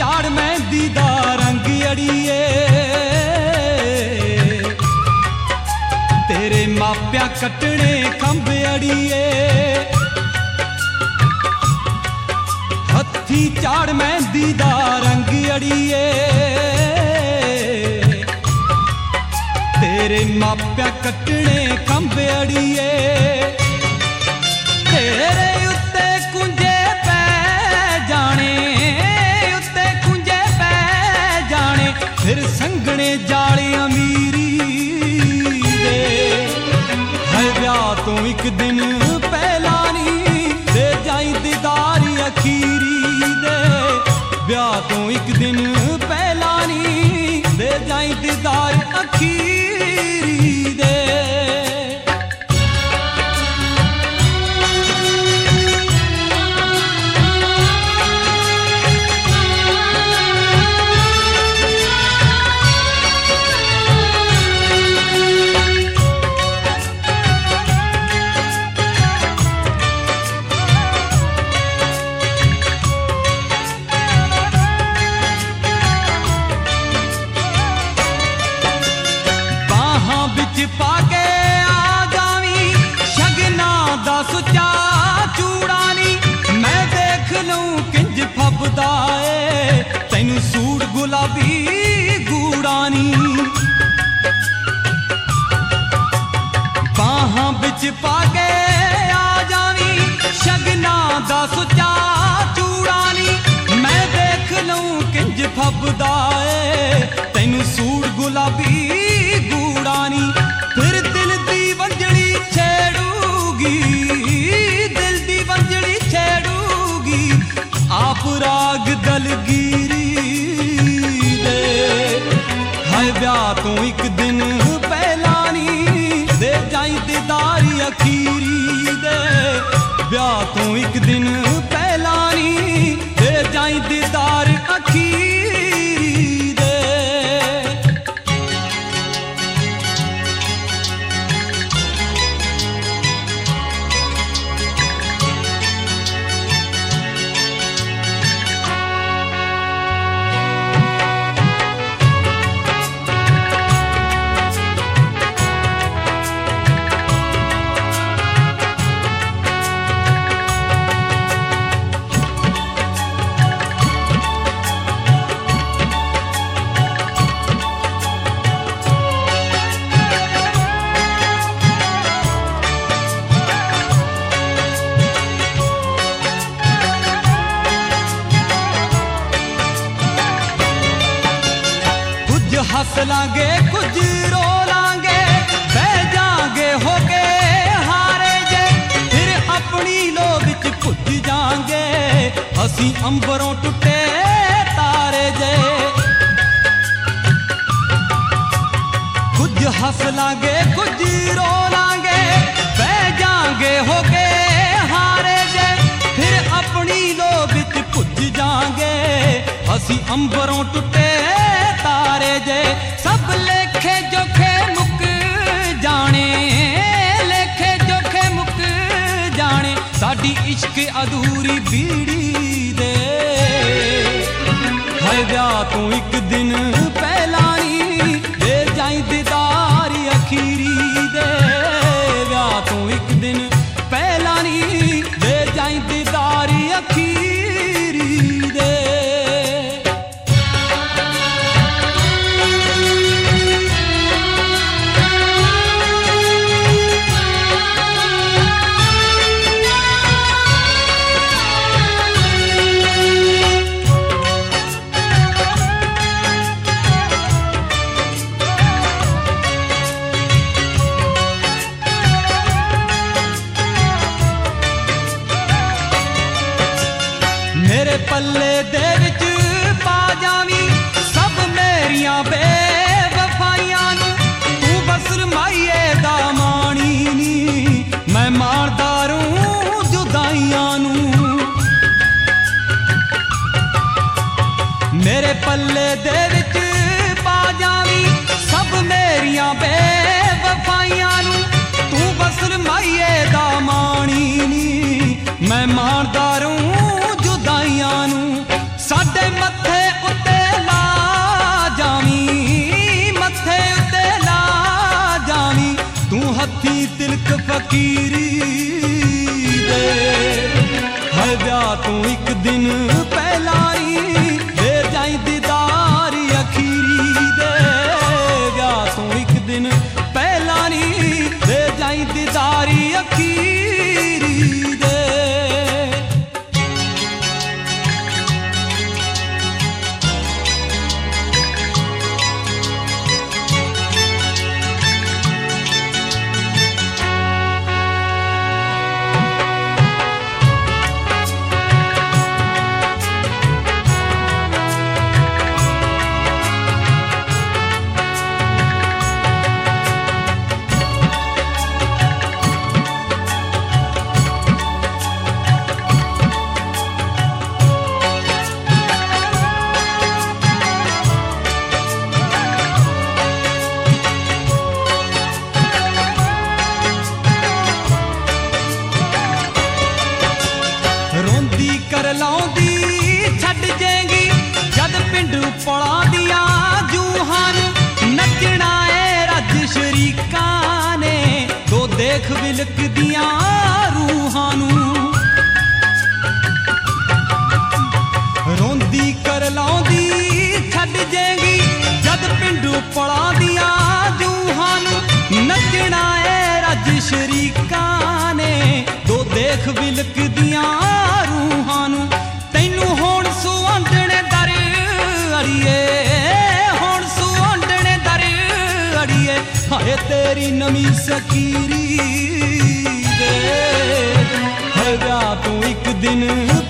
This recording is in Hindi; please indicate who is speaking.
Speaker 1: झाड़ मेहंदी दा रंग अड़िए तेरे मापिया कटने खंभ अड़िए हथी झाड़ मेहंदी दा रंग अड़िए तेरे मापिया कटने खंभ अड़िए तेरे उत्ते कुंजे पै जाने उत्ते कुंजे पै जाने फिर संगने जाले अमीरी दे है ब्याह तो एक दिन पहला नी दे जाई दीदार अखीरी दे ब्याह तो एक दिन पहला नी दे जाई दीदार अखीरी दे पाके आ जावी शगना दा सुचा चूड़ानी मैं देख लूं किंज फबदा ए तैनू सूट गुलाबी गूड़ानी बाहां बिच पाके आ जावी शगना दा सुचा चूड़ानी मैं देख लूं किंज फबदा ए तैनू सूट गुलाबी गूड़ानी फिर दिल दी वंजड़ी छेड़ूगी दिल दी वंजड़ी छेड़ूगी आप राग दलगीरी दे हाय ब्याह तो एक दिन पहला नी दे जाई दीदार अखीरी दे ब्याह तो एक दिन पहला नी दे जाई दीदार अखीरी हंस लांगे कुछ रो लांगे बह जांगे होके हारे जे फिर अपनी लो विच भुज जांगे असी अंबरों टुटे तारे जे कुछ हंस लांगे कुछ रो लांगे बह जांगे होके हारे जे फिर अपनी लो विच भुज जांगे असी अंबरों टुटे तारे जे सब लेखे जोखे मुक जाने लेखे जोखे मुक जाने साडी इश्क अधूरी बीड़ी दे है ब्याह तो एक दिन पहला नी दे जाई दीदार अखीरी दे ब्याह तो एक दिन पहला नी दे जाई दीदार अखीरी दे मेरे पल्ले दे विच पा जावी सब मेरियां बेवफाइयां नू तू बस रमाइए दा माणी नी मैं मारदारूं जुदाइयां नू मेरे पल्ले दे विच पा जावी सब मेरियां बेवफाइयां नू तू बस रमाइए दा माणी नी मैं मारदारूं साडे मथे फकीरी दे है ब्याह तू एक दिन पहला ही दे जाई दीदारी अखीरी दे ब्याह तू एक दिन पहला नहीं दे जाई दीदारी अखीरी दे। रोंदी कर लाउंदी छड़ जाएगी जद पिंड पड़ा दिया जूहान नचना है रज शरीका ने तो देख बिलक दिया रूहानू रोंदी कर लाउंदी छड़ जाएगी जद पिंड पड़ा दिया जूहान नचना है रज शरीका ने तो देख बिलक दिया रूहानू तैनू होण सुआंडणे दर अड़िए होण सुआंडणे दर अड़िए हाय तेरी नवी सकीरी दे है ब्याह तू एक दिन